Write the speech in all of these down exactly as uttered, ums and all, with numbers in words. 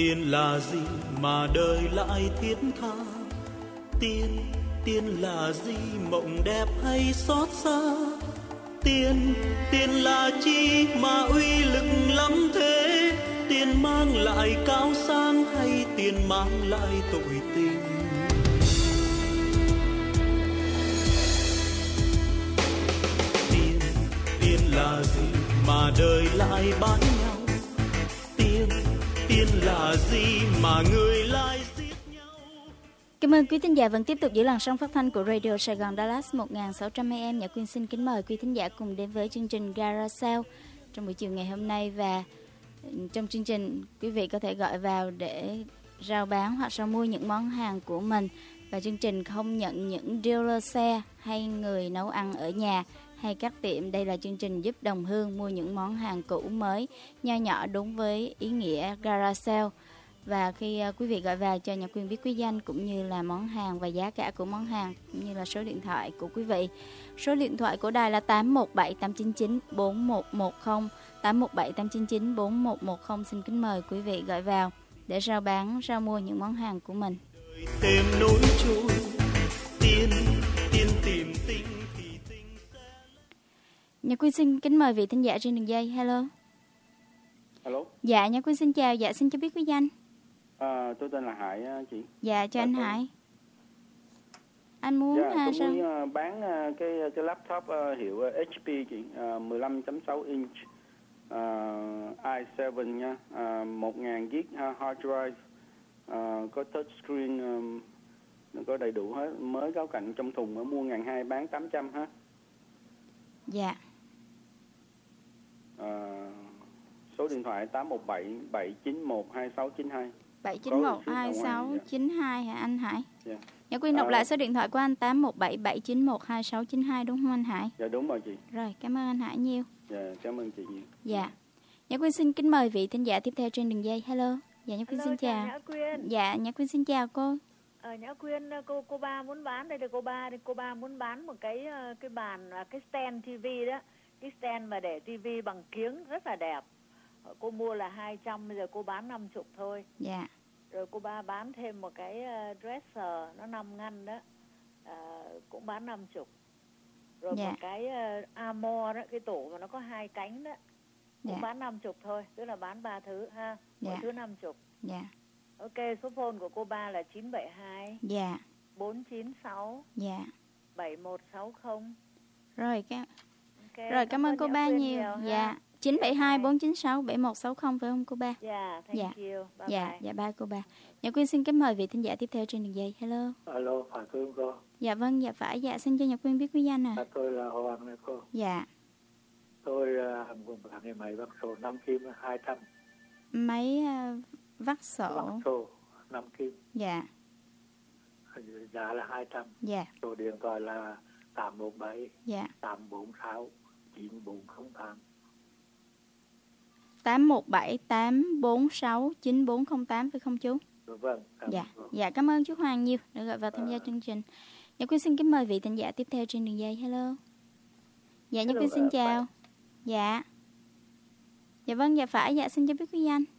tiền là gì mà đời lại thiết tha? Tiền, tiền là gì mộng đẹp hay xót xa? Tiền, tiền là chi mà uy lực lắm thế? Tiền mang lại cao sang hay tiền mang lại tội tình? Tiền, tiền là gì mà đời lại bán nhau? Tiền, tiền là gì mà người lại giết nhau? Cảm ơn quý thính giả vẫn tiếp tục giữ làn sóng phát thanh của Radio Sài Gòn Dallas một nghìn sáu trăm a em. Nhã Quyên xin kính mời quý thính giả cùng đến với chương trình Garage trong buổi chiều ngày hôm nay. Và trong chương trình, quý vị có thể gọi vào để rao bán hoặc rao mua những món hàng của mình. Và chương trình không nhận những dealer xe hay người nấu ăn ở nhà hay các tiệm. Đây là chương trình giúp đồng hương mua những món hàng cũ mới, nho nhỏ đúng với ý nghĩa garage sale. Và khi uh, quý vị gọi vào cho Nhã Quyên biết quý danh cũng như là món hàng và giá cả của món hàng cũng như là số điện thoại của quý vị. Số điện thoại của đài là tám một bảy tám chín chín bốn một một không, tám một bảy tám chín chín bốn một một không. Xin kính mời quý vị gọi vào để rao bán, rao mua những món hàng của mình. Tìm nỗi trôi, tiền, tiền tìm tình thì tình sẽ... Nhã Quyên xin kính mời vị thính giả trên đường dây. Hello. Hello. Dạ, Nhã Quyên xin chào. Dạ, xin cho biết quý danh. À, tôi tên là Hải chị. Dạ, cho à, anh tôi... Hải. Anh muốn dạ, ha, tôi sao? muốn uh, bán uh, cái cái laptop uh, hiệu uh, hát pê chị, uh, mười lăm chấm sáu inch, uh, i bảy nha, uh, một nghìn gig uh, hard drive, uh, có touch screen, um, có đầy đủ hết, mới cáo cạnh trong thùng, ở mua ngàn hai bán tám trăm ha. Dạ. Uh, số điện thoại tám một bảy bảy chín một hai sáu chín hai. bảy chín một hai sáu chín hai hả anh Hải? Dạ. Nhã Quyên đọc à, lại số điện thoại của anh tám một bảy bảy chín một hai sáu chín hai đúng không anh Hải? Dạ đúng rồi chị. Rồi, cảm ơn anh Hải nhiều. Dạ, cảm ơn chị nhiều. Dạ. Nhã Quyên xin kính mời vị thính giả tiếp theo trên đường dây. Hello. Dạ Nhã Quyên Hello, xin chào. Nhã Quyên. Dạ, Nhã Quyên xin chào cô. Ờ, Nhã Quyên, cô cô ba muốn bán đây là cô ba, cô ba muốn bán một cái cái bàn, cái stand ti vi đó, cái stand mà để tivi bằng kiếng rất là đẹp. Cô mua là hai trăm, bây giờ cô bán năm mươi thôi. Dạ. Rồi cô ba bán thêm một cái dresser nó năm ngăn đó, à, cũng bán năm mươi. Rồi dạ. một cái uh, armor đó, cái tủ mà nó có hai cánh đó, cũng dạ. bán năm mươi thôi, tức là bán ba thứ ha, mỗi dạ. thứ năm mươi. Dạ. Ok, số phone của cô ba là chín bảy hai dạ. bốn chín sáu dạ. bảy một sáu không. Rồi cái okay. Rồi cảm ơn cô ba nhiều. nhiều dạ. chín bảy hai bốn chín sáu bảy một sáu không phải không cô ba? Dạ, thank dạ. you. Bye dạ, bye. dạ bye cô ba. Nhã Quyên xin kính mời vị thính giả tiếp theo trên đường dây. Hello. Alo, phải không cô? Dạ vâng, dạ phải. Dạ xin cho Nhã Quyên biết quý danh à. à tôi là Hoàng này cô. Dạ. Tôi uh, gồm cả cái máy vắt sổ năm kim hai trăm. Máy uh, vắt sổ. Vắt sổ năm kim. Dạ. Giá là hai trăm. Dạ. Số điện thoại là tám một bảy dạ. tám bốn sáu chín bốn không tám. tám một bảy tám bốn sáu chín bốn không tám phải không chú? Vâng. Dạ. Dạ cảm ơn chú Hoàng nhiều đã gọi vào tham gia à. chương trình. Nhã Quyên xin kính mời vị thính giả tiếp theo trên đường dây. Hello. Dạ Nhã Quyên xin chào. Phải. Dạ. Dạ vâng, dạ phải. Dạ xin cho biết quý danh.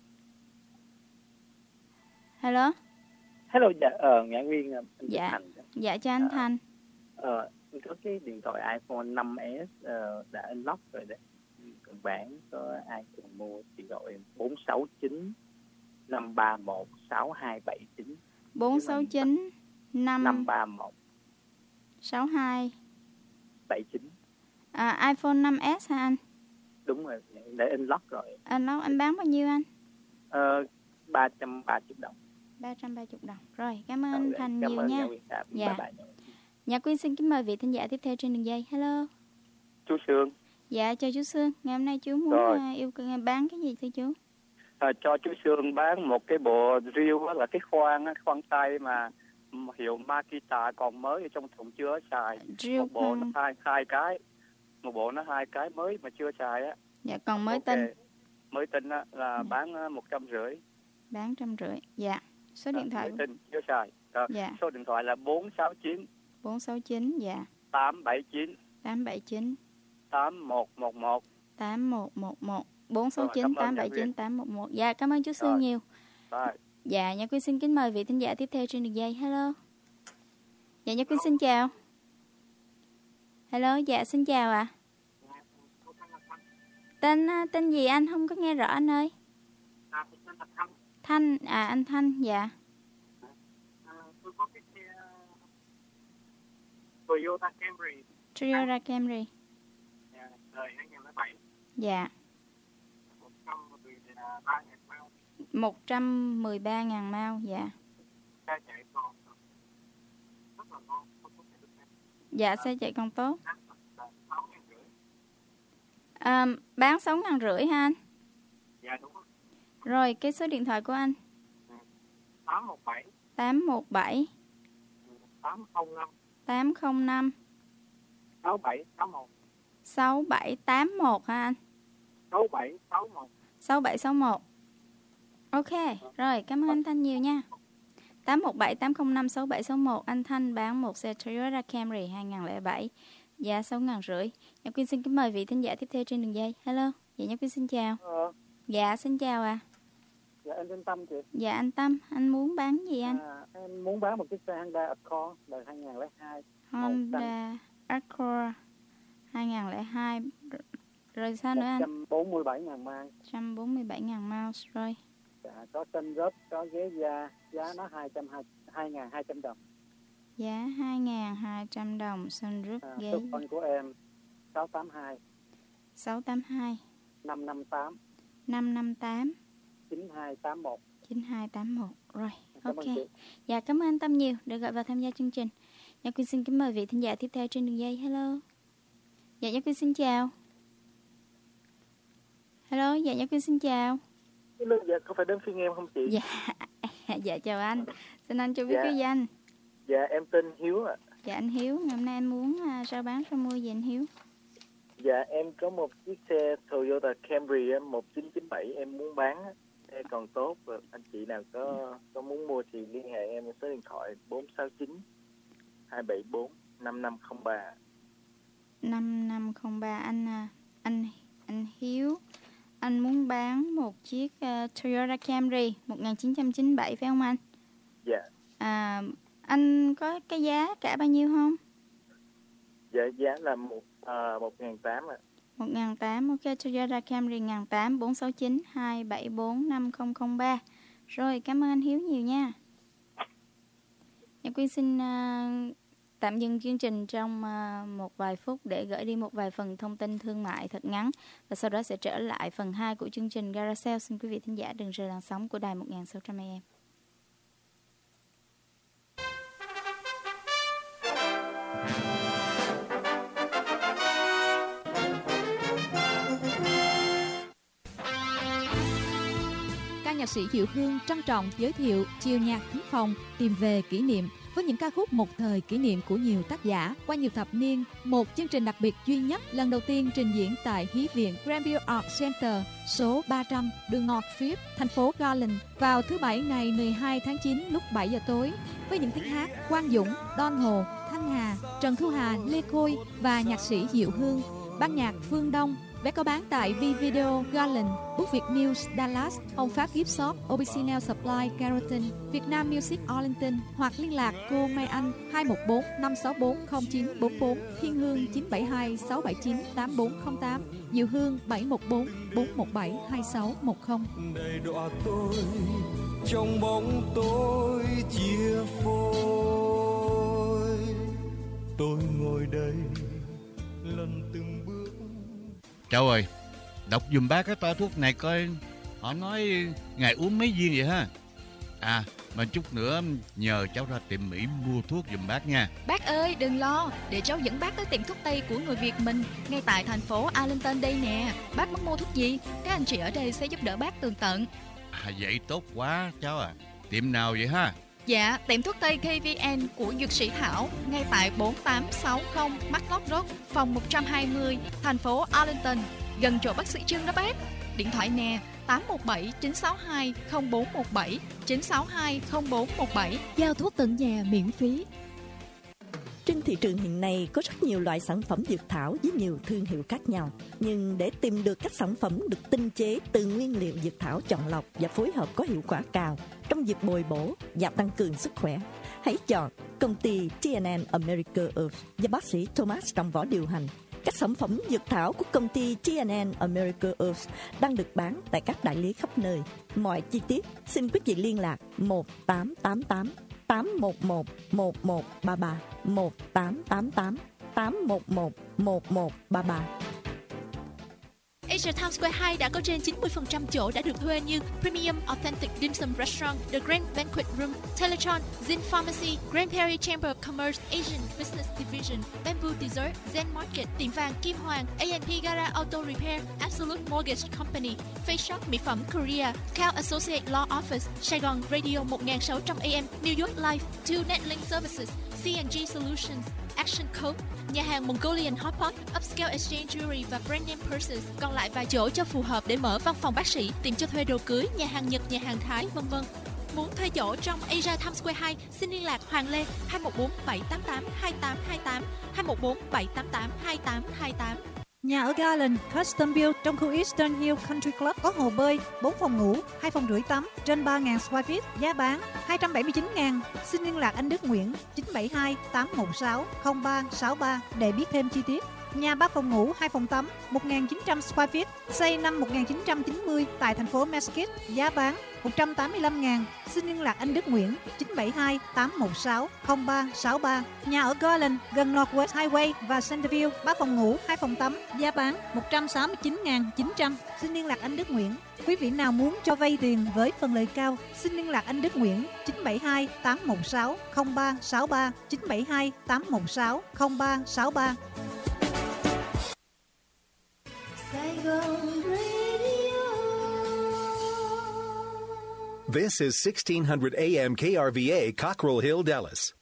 Hello. Hello, dạ, ờ, Nhã Quyên. Dạ. Thành. Dạ cho anh à, Thành. Ờ, có cái điện thoại iPhone năm S uh, đã unlock rồi đấy. Cần bán có ai cần mua thì gọi bốn sáu chín năm ba một sáu hai bảy chín. bốn sáu chín năm ba một sáu hai bảy chín. À, iPhone năm S hả anh? Đúng rồi, để unlock rồi. Unlock anh bán bao nhiêu anh? Ờ, ba trăm ba mươi đồng. ba trăm ba mươi đồng. Rồi, cảm ơn anh Thành cảm nhiều ơn nha. Dạ. Dạ. Nhã Quyên xin kính mời vị thính giả tiếp theo trên đường dây. Hello. Chú Sương. Dạ, chào chú Sương. Ngày hôm nay chú muốn uh, yêu cầu bán cái gì thưa chú? À, cho chú Sương bán một cái bộ reel là cái khoan khoan tay mà hiệu Makita còn mới ở trong thùng chưa xài. Reel một bộ nó hai hai cái, một bộ nó hai cái mới mà chưa xài á. Dạ còn mới okay. tinh. Mới tinh á là dạ. bán một trăm rưỡi. Bán trăm rưỡi. Dạ. Số điện thoại. Mới tinh chưa xài. Rồi, dạ. Số điện thoại là bốn sáu chín bốn sáu chín dạ. tám bảy chín tám bảy chín tám một một một tám một một một bốn sáu chín tám bảy chín tám một một. Dạ cảm ơn chú Sương nhiều. Rồi. Dạ, Nhật Quyên xin kính mời vị thính giả tiếp theo trên đường dây. Hello. Dạ, Nhật Quyên xin chào. Hello, dạ xin chào ạ. À. Tên tên gì anh không có nghe rõ anh ơi. Thanh, à anh Thanh, dạ. Tôi có cái xe Toyota Camry. Toyota Camry. Đời hai không không bảy. Dạ. một trăm mười ba nghìn mao, dạ. Dạ, xe chạy còn tốt. À, bán sáu ngàn rưỡi ha anh? Dạ đúng rồi. Rồi, cái số điện thoại của anh? tám một bảy tám một bảy tám không năm tám không năm sáu bảy tám một sáu bảy tám một hả anh? sáu bảy sáu một sáu bảy sáu một. Ok, rồi cảm ơn anh Thanh nhiều nha. tám một bảy tám không năm sáu bảy sáu một. Anh Thanh bán một xe Toyota Camry hai không không bảy, giá sáu ngàn rưỡi. Nhật Quyên xin kính mời vị thính giả tiếp theo trên đường dây. Hello, dạ Nhật Quyên xin chào. Ờ. Dạ xin chào ạ. À. Dạ em tên Tâm chị. Dạ anh Tâm, anh muốn bán gì anh? À, em muốn bán một chiếc xe Honda Accord đời hai không không hai. Honda Accord hai không không hai. Rồi sao nữa anh? một trăm bốn mươi bảy nghìn mile. một trăm bốn mươi bảy nghìn miles rồi. Dạ, có tên rớp, có ghế da, giá nó hai nghìn hai trăm đồng. Giá hai nghìn hai trăm đồng, sunroof, à, ghế. Số phone của em sáu tám hai sáu tám hai năm năm tám năm năm tám chín hai tám một chín hai tám một. Rồi, cảm ok. ơn Dạ, cảm ơn anh Tâm nhiều được gọi vào tham gia chương trình. Nhật Quyên xin kính mời vị thính giả tiếp theo trên đường dây. Hello. Dạ, Nhật Quyên xin chào. Hello, dạ Nhật Quyên xin chào. Hello, dạ có phải đến phiên em không chị? Dạ, dạ chào anh. Xin anh cho biết dạ. cái danh. Dạ em tên Hiếu ạ. À. Dạ anh Hiếu, ngày hôm nay anh muốn uh, rao bán rao mua gì anh Hiếu? Dạ em có một chiếc xe Toyota Camry một chín chín bảy em muốn bán, xe còn tốt. Anh chị nào có có muốn mua thì liên hệ em số điện thoại bốn sáu chín hai bảy bốn năm năm không ba. năm năm không ba. Anh anh anh Hiếu, anh muốn bán một chiếc uh, Toyota Camry một chín chín bảy phải không anh? Dạ. À, anh có cái giá cả bao nhiêu không? Dạ giá là một uh, một nghìn tám trăm ạ. một nghìn tám trăm. Ok, Toyota Camry một nghìn tám trăm, bốn sáu chín hai bảy bốn năm không không ba. Rồi, cảm ơn anh Hiếu nhiều nha. Nhật Quyên xin uh, tạm dừng chương trình trong uh, một vài phút để gửi đi một vài phần thông tin thương mại thật ngắn, và sau đó sẽ trở lại phần hai của chương trình Gara Sale. Xin quý vị thính giả đừng rời làn sóng của đài một nghìn sáu trăm A M. Nhạc sĩ Diệu Hương trân trọng giới thiệu chiều nhạc thính phòng tìm về kỷ niệm với những ca khúc một thời kỷ niệm của nhiều tác giả qua nhiều thập niên. Một chương trình đặc biệt duy nhất lần đầu tiên trình diễn tại Hí viện Grandview Art Center số ba trăm đường Northfield, thành phố Garland vào thứ Bảy ngày mười hai tháng chín lúc bảy giờ tối với những tiếng hát Quang Dũng, Don Hồ, Thanh Hà, Trần Thu Hà, Lê Khôi và nhạc sĩ Diệu Hương. Ban nhạc Phương Đông. Vé có bán tại V-Video Garland, Book Việt News Dallas, Hồng Phát Gift Shop, ô bê xê Nail Supply Carrollton, Việt Nam Music Arlington, hoặc liên lạc cô Mai Anh hai một bốn năm sáu bốn không chín bốn bốn, Thiên Hương chín bảy hai sáu bảy chín tám bốn không tám, Diệu Hương bảy một bốn bốn một bảy hai sáu một không. Đầy đọa tôi trong bóng tối chia phôi, tôi ngồi đây lần từng bước. Cháu ơi, đọc dùm bác cái toa thuốc này coi họ nói ngày uống mấy viên vậy ha. À, mà chút nữa nhờ cháu ra tiệm Mỹ mua thuốc dùm bác nha. Bác ơi, đừng lo, để cháu dẫn bác tới tiệm thuốc Tây của người Việt mình ngay tại thành phố Arlington đây nè. Bác muốn mua thuốc gì, các anh chị ở đây sẽ giúp đỡ bác tường tận. À, vậy tốt quá cháu à. Tiệm nào vậy ha? Dạ, tiệm thuốc Tây K V N của Dược sĩ Thảo ngay tại bốn tám sáu không Matlock Road, phòng một trăm hai mươi, thành phố Arlington, gần chỗ bác sĩ Trương đó bác. Điện thoại nè tám một bảy chín sáu hai không bốn một bảy chín sáu hai không bốn một bảy. Giao thuốc tận nhà miễn phí. Trên thị trường hiện nay có rất nhiều loại sản phẩm dược thảo với nhiều thương hiệu khác nhau. Nhưng để tìm được các sản phẩm được tinh chế từ nguyên liệu dược thảo chọn lọc và phối hợp có hiệu quả cao trong việc bồi bổ và tăng cường sức khỏe, hãy chọn công ty tê en en America Herbs và bác sĩ Thomas trong võ điều hành. Các sản phẩm dược thảo của công ty tê en en America Herbs đang được bán tại các đại lý khắp nơi. Mọi chi tiết xin quý vị liên lạc một tám tám tám tám một một một một ba ba, một tám tám tám tám một một một một ba ba. Asia Times Square hai đã có trên chín mươi phần trăm chỗ đã được thuê như Premium Authentic Dim Sum Restaurant, The Grand Banquet Room, Teletron, Zin Pharmacy, Grand Prairie Chamber of Commerce, Asian Business Division, Bamboo Dessert, Zen Market, Tiệm vàng Kim Hoàng, a and pê Gara Auto Repair, Absolute Mortgage Company, Face Shop Mỹ phẩm Korea, Cal Associate Law Office, Sài Gòn Radio một nghìn sáu trăm A M, New York Life, Two Netlink Services, xê and giê Solutions, Action Code, nhà hàng Mongolian Hot Pot, Upscale Exchange Jewelry và Brand Name Purses. Còn lại vài chỗ cho phù hợp để mở văn phòng bác sĩ, tìm cho thuê đồ cưới, nhà hàng Nhật, nhà hàng Thái, vân vân. Muốn thuê chỗ trong Asia Times Square hai, xin liên lạc Hoàng Lê hai một bốn bảy tám tám hai tám hai tám, hai một bốn bảy tám tám hai tám hai tám. Nhà ở Garland Custom Build trong khu Eastern Hill Country Club có hồ bơi, bốn phòng ngủ, hai phòng rưỡi tắm, trên ba nghìn square feet, giá bán hai trăm bảy mươi chín nghìn. Xin liên lạc anh Đức Nguyễn chín bảy hai tám một sáu không ba sáu ba để biết thêm chi tiết. Nhà ba phòng ngủ, hai phòng tắm, một nghìn chín trăm square feet, xây năm một nghìn chín trăm chín mươi tại thành phố Mesquite, giá bán một trăm tám mươi lăm nghìn. Xin liên lạc anh Đức Nguyễn chín bảy hai tám một sáu không ba sáu ba. Nhà ở Garland gần Northwest Highway và Centerville, ba phòng ngủ, hai phòng tắm, giá bán một trăm sáu mươi chín nghìn chín trăm. Xin liên lạc anh Đức Nguyễn. Quý vị nào muốn cho vay tiền với phần lời cao, xin liên lạc anh Đức Nguyễn chín bảy hai tám một sáu không ba sáu ba, chín bảy hai tám một sáu không ba sáu ba. This is sixteen hundred A M K R V A, Cockrell Hill, Dallas.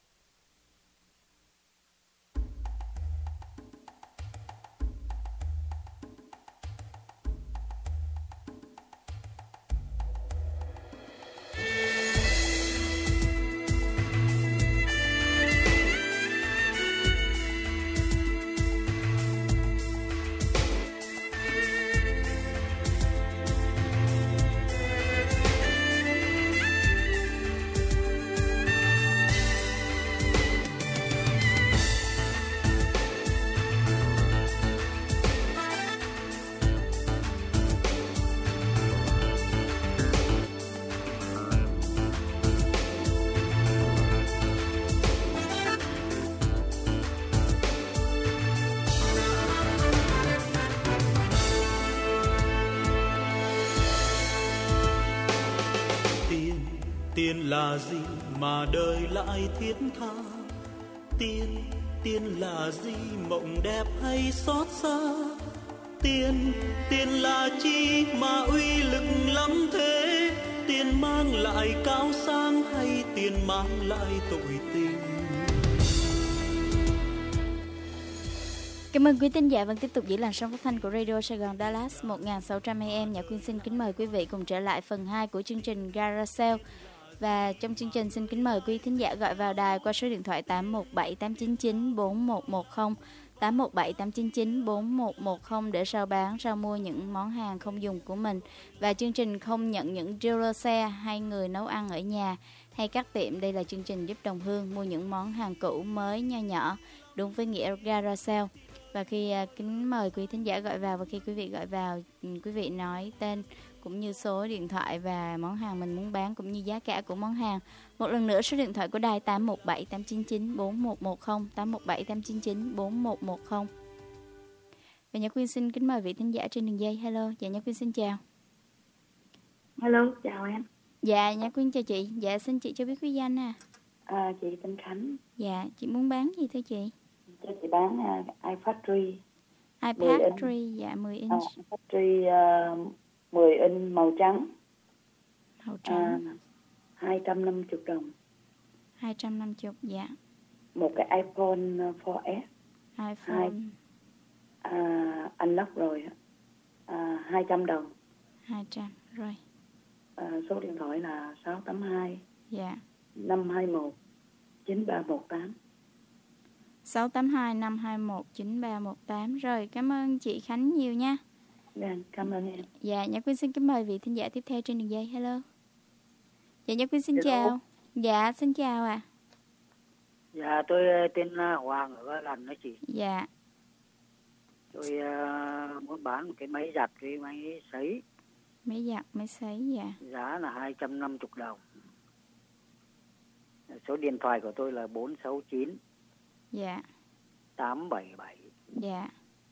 Tiền là gì mà đời lại thiết tha? Tiền, tiền là gì mộng đẹp hay xót xa? Tiền, tiền là chi mà uy lực lắm thế? Tiền mang lại cao sang hay tiền mang lại tội tình? Cảm ơn quý thính giả vẫn tiếp tục giữ làn sóng phát thanh của Radio Sài Gòn Dallas một nghìn sáu trăm A M. Nhã Quyên xin kính mời quý vị cùng trở lại phần hai của chương trình Garacel. Và trong chương trình xin kính mời quý thính giả gọi vào đài qua số điện thoại tám một bảy tám chín chín bốn một một không, tám một bảy tám chín chín bốn một một không để rao bán, rao mua những món hàng không dùng của mình. Và chương trình không nhận những dealer xe hay người nấu ăn ở nhà hay các tiệm. Đây là chương trình giúp đồng hương mua những món hàng cũ mới nho nhỏ đúng với nghĩa Garacel. Và khi uh, kính mời quý thính giả gọi vào, và khi quý vị gọi vào, quý vị nói tên cũng như số điện thoại và món hàng mình muốn bán cũng như giá cả của món hàng. Một lần nữa số điện thoại của đài tám một bảy tám chín chín bốn một một không, tám một bảy tám chín chín bốn một một không. Và Nhã Quyên xin kính mời vị thính giả trên đường dây. Hello, dạ Nhã Quyên xin chào. Hello, chào em. Dạ Nhã Quyên chào chị. Dạ xin chị cho biết quý danh à. À, chị tên Khánh. Dạ, chị muốn bán gì thưa chị? Cho chị bán uh, iFactory. iFactory, dạ mười inch. À, iFactory uh, mười inch màu trắng. Màu trắng. À, hai trăm năm mươi đồng. hai trăm năm mươi, dạ. Một cái iPhone four S. iPhone. Hai, à, unlock rồi. À, hai trăm đồng. hai trăm, rồi. À, số điện thoại là sáu tám hai. Dạ. năm hai một chín ba một tám. sáu tám hai năm hai một chín ba một tám. Rồi, cảm ơn chị Khánh nhiều nha. Dạ, cảm ơn em. Dạ, Nhã Quyên xin kính mời vị thính giả tiếp theo trên đường dây. Hello. Dạ, Nhã Quyên xin Hello. chào. Dạ, xin chào ạ. À. Dạ, tôi tên Hoàng ở Ba Lần đó chị. Dạ. Tôi uh, muốn bán một cái máy giặt, cái máy sấy. Máy giặt, máy sấy, dạ. Giá là hai trăm năm mươi đồng. Số điện thoại của tôi là bốn sáu chín. Dạ. tám bảy bảy. Dạ.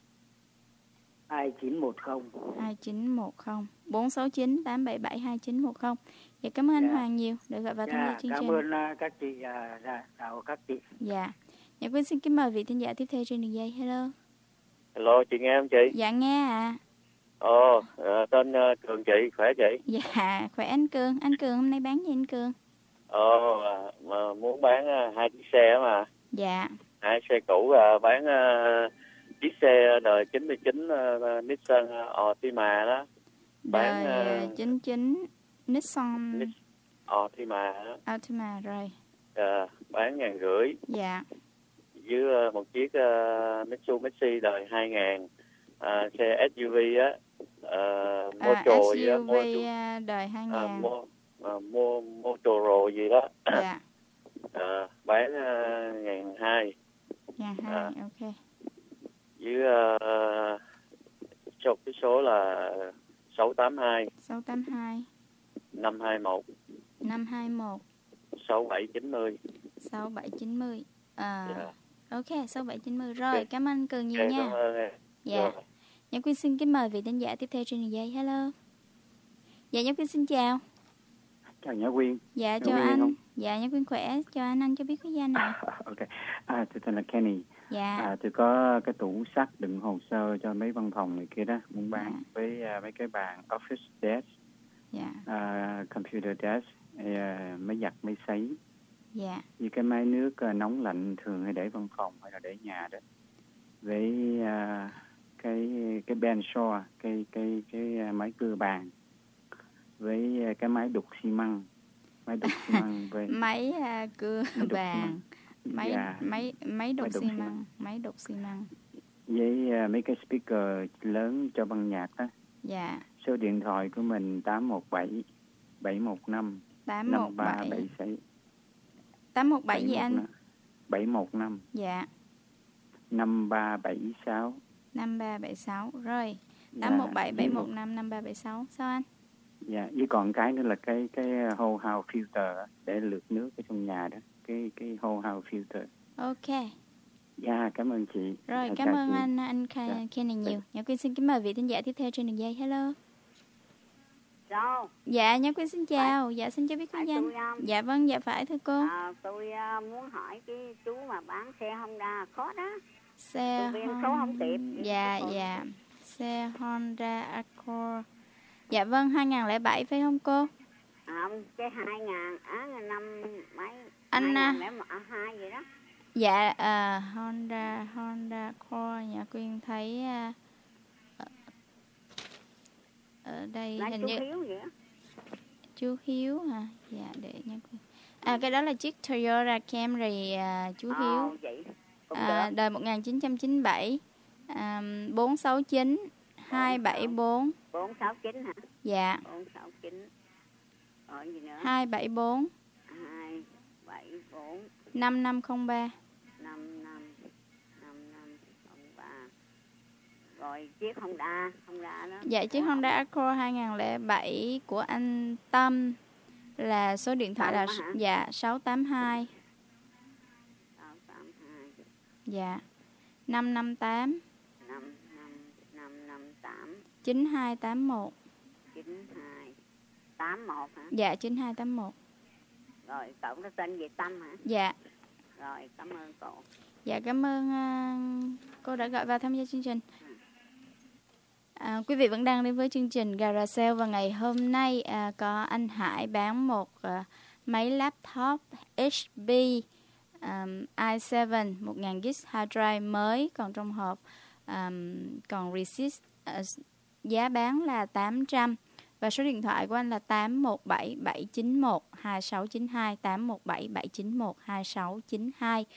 hai chín một không. hai chín một không. bốn sáu chín tám bảy bảy hai chín một không. Dạ, cảm ơn anh Dạ. Hoàng nhiều đã gọi vào tham gia Dạ, chương cảm trình. ơn uh, các chị, uh, dạ, chào các chị. Dạ. Nhã Quyên xin kính mời vị thính giả tiếp theo trên đường dây. Hello. Hello, chị nghe không chị? Dạ, nghe ạ. À. Ồ, uh, tên uh, Cường chị, khỏe chị? Dạ, khỏe anh Cường. Anh Cường hôm nay bán gì anh Cường? Ồ, uh, mà muốn bán uh, hai chiếc xe mà. Dạ. Hai xe cũ, uh, bán uh, chiếc xe đời chín mươi chín uh, Nissan Altima đó. Bán, đời uh, chín mươi chín Nissan Nis- Altima đó. Altima rồi. Uh, bán ngàn rưỡi. Dạ. Với uh, một chiếc uh, Mitsubishi đời hai nghìn. Uh, xe ét u vê á. Uh, Moto à, gì đó. ét u vê uh, đời hai nghìn. Uh, mo, uh, mo, Motoro gì đó. Dạ. uh, bán uh, ngàn hai. Ngàn hai, uh, ok. Với uh, số, cái số là sáu tám hai. sáu tám hai. năm hai một. năm hai một. sáu bảy chín mươi. sáu bảy chín mươi. À, yeah. Ok, sáu bảy chín mươi. Rồi, okay. Cảm ơn Cường nhiều okay, nha. Cảm ơn em. Dạ. Yeah. Nhã Quyên xin kính mời vị thính giả tiếp theo trên đường dây. Hello. Dạ, Nhã Quyên xin chào. Chào Nhã Quyên. Dạ, chào anh. Không? Dạ, Nhã Quyên khỏe. Chào anh, anh cho biết cái danh ạ. Ok. À, tôi tên là Kenny. Dạ. À, tôi có cái tủ sắt đựng hồ sơ cho mấy văn phòng này kia đó, muốn bán. Dạ. Với uh, mấy cái bàn office desk, dạ. uh, computer desk, uh, máy giặt, máy sấy. Dạ. Như cái máy nước uh, nóng lạnh thường hay để văn phòng hay là để nhà đó. Với uh, cái cái bench saw, cái cái cái uh, máy cưa bàn. Với uh, cái máy đục xi măng. Máy đục xi măng với máy uh, cưa máy bàn. Máy, dạ. máy máy đục xi măng, máy đục xi măng. Với uh, mấy cái speaker lớn cho băng nhạc đó. Dạ. Số điện thoại của mình tám một bảy bảy một năm năm ba bảy sáu. tám một bảy gì anh? bảy một năm. Dạ. năm ba bảy sáu. năm ba bảy sáu. Rồi. tám một bảy bảy một năm năm ba bảy sáu. Sao anh? Dạ, với còn cái nữa là cái cái whole house filter để lượt nước ở trong nhà đó. Cái cái whole house filter. Ok. Dạ, cảm ơn chị. Rồi, cảm ơn chị. anh anh Kenny nhiều. Nhã Quyên xin kính mời vị thính giả tiếp theo trên đường dây. Hello. Chào. Dạ, Nhã Quyên xin chào. Dạ, xin cho biết cái danh. Dạ vâng, dạ phải thưa cô. À, tôi uh, muốn hỏi cái chú mà bán xe Honda khó đó. Xe Honda. Số không tiệp. Dạ, dạ. Xe Honda Accord. Dạ vâng, hai không không bảy phải không cô? À, cái hai ngàn, á, năm mấy, anh hai ngàn hai vậy đó. Dạ, uh, Honda, Honda Accord, Nhã Quyên thấy uh, ở đây là hình chú như... Hiếu vậy đó. Chú Hiếu hả? Dạ, để Nhã Quyên... À, cái đó là chiếc Toyota Camry uh, chú Hiếu. Ồ, vậy. À, đời một nghìn chín trăm chín mươi bảy, à, bốn sáu chín hai bảy bốn. bốn sáu chín hả? Dạ. bốn sáu chín. Rồi gì nữa? hai bảy bốn. hai bảy bốn. năm năm không ba. năm năm năm năm không ba. Rồi chiếc Honda, Honda đó. Dạ, chiếc Honda Accord hai không không bảy của anh Tâm là số điện thoại là hả? Dạ sáu tám hai. sáu tám hai. Dạ. năm năm tám. năm năm năm năm tám. chín hai tám một. chín hai tám một hả? Dạ chín hai tám một. Rồi cậu có tên gì Tâm hả? Dạ. Rồi cảm ơn cô. Dạ cảm ơn uh, cô đã gọi vào tham gia chương trình. À, quý vị vẫn đang đến với chương trình Garage Sale và ngày hôm nay à, có anh Hải bán một à, máy laptop hát pê um, i bảy một nghìn gi ga bai hard drive mới còn trong hộp, um, còn receipt uh, giá bán là tám trăm và số điện thoại của anh là tám một bảy bảy chín một hai sáu chín hai, tám một bảy bảy chín một hai sáu chín hai.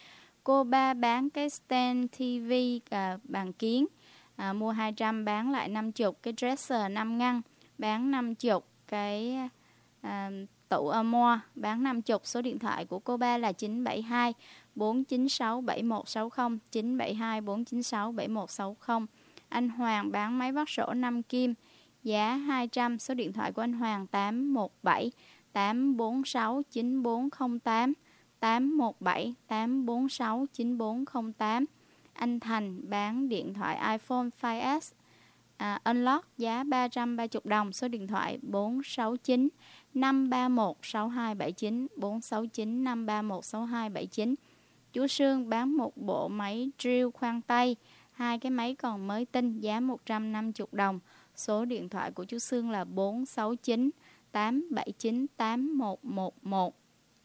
Cô Ba bán cái stand ti vi à, bằng kiến, à, mua hai trăm bán lại năm mươi. Cái dresser năm ngăn bán năm mươi. Cái à, tủ armoire bán năm mươi. Số điện thoại của cô Ba là chín bảy hai bốn chín sáu bảy một sáu không, chín bảy hai bốn chín sáu bảy một sáu không. Anh Hoàng bán máy vắt sổ năm kim, giá hai trăm. Số điện thoại của anh Hoàng tám một bảy tám bốn sáu chín bốn không tám, tám một bảy tám bốn sáu chín bốn không tám. Anh Thành bán điện thoại iPhone năm S à, Unlock giá ba trăm ba mươi đồng. Số điện thoại bốn sáu chín năm ba một sáu hai bảy chín, bốn sáu chín năm ba một sáu hai bảy chín. Chú Sương bán một bộ máy drill khoan tay, hai cái máy còn mới tinh, giá một trăm năm mươi đồng. Số điện thoại của chú Sương là bốn sáu chín tám bảy chín tám một một một,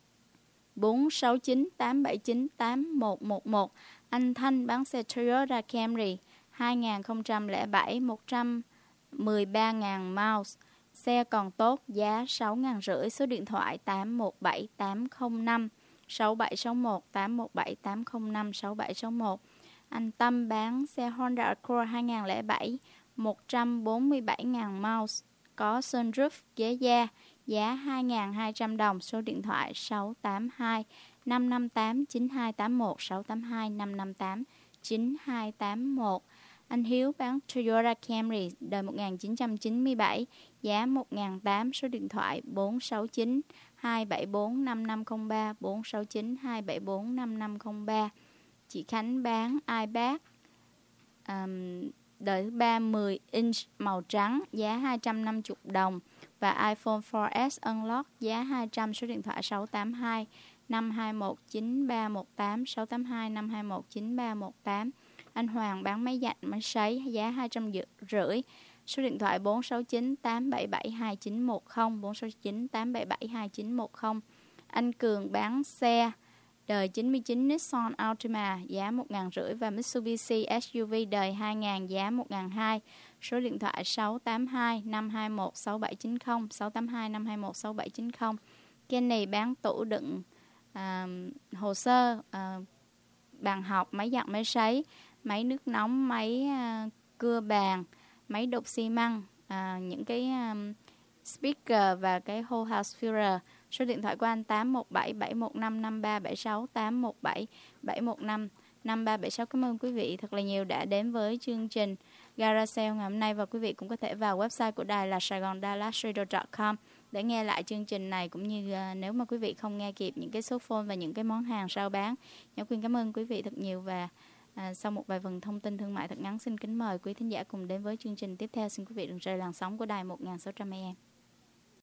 bốn sáu chín tám bảy chín tám một một một. Anh Thanh bán xe Toyota Camry hai không không bảy, một trăm mười ba nghìn miles, xe còn tốt, giá sáu nghìn năm trăm. Số điện thoại tám một bảy tám không năm sáu bảy sáu một, tám một bảy tám không năm sáu bảy sáu một. Anh Tâm bán xe Honda Accord hai không không bảy, một trăm bốn mươi bảy nghìn miles, có sunroof, ghế da, giá hai nghìn hai trăm đồng. Số điện thoại sáu tám hai năm năm tám chín hai tám một, sáu tám hai năm năm tám chín hai tám một. Anh Hiếu bán Toyota Camry đời một nghìn chín trăm chín mươi bảy, giá một nghìn tám trăm. Số điện thoại bốn sáu chín hai bảy bốn năm năm không ba, bốn sáu chín hai bảy bốn năm năm không ba. Chị Khánh bán iPad um, đời thứ ba mười inch màu trắng, giá hai trăm năm mươi đồng, và iPhone bốn S Unlock giá hai trăm. Số điện thoại sáu tám hai năm hai một chín ba một tám, sáu tám hai năm hai một chín ba một tám. Anh Hoàng bán máy giặt, máy sấy, giá hai trăm rưỡi. Số điện thoại bốn sáu chín tám bảy bảy hai chín một không, bốn sáu chín tám bảy bảy hai chín một không. Anh Cường bán xe đời chín mươi chín Nissan Altima, giá một nghìn rưỡi, và Mitsubishi ét u vê đời hai nghìn, giá một nghìn hai trăm. Số điện thoại sáu tám hai năm hai một sáu bảy chín không, sáu tám hai năm hai một sáu bảy chín không. Kenny bán tủ đựng à, hồ sơ, à, bàn học, máy giặt, máy sấy, máy nước nóng, máy à, cưa bàn, máy đục xi măng, à, những cái um, speaker và cái whole house filter. Số điện thoại của anh tám một bảy bảy một năm năm ba bảy sáu, tám một bảy bảy một năm năm ba bảy sáu. Cảm ơn quý vị thật là nhiều đã đến với chương trình Garage Sale ngày hôm nay, và quý vị cũng có thể vào website của đài là saigon dallas radio chấm com để nghe lại chương trình này, cũng như uh, nếu mà quý vị không nghe kịp những cái số phone và những cái món hàng sau bán. Nhã Quyên cảm ơn quý vị thật nhiều, và À, sau một vài phần thông tin thương mại thật ngắn, xin kính mời quý thính giả cùng đến với chương trình tiếp theo. Xin quý vị đừng rời làn sóng của đài một nghìn sáu trăm A M.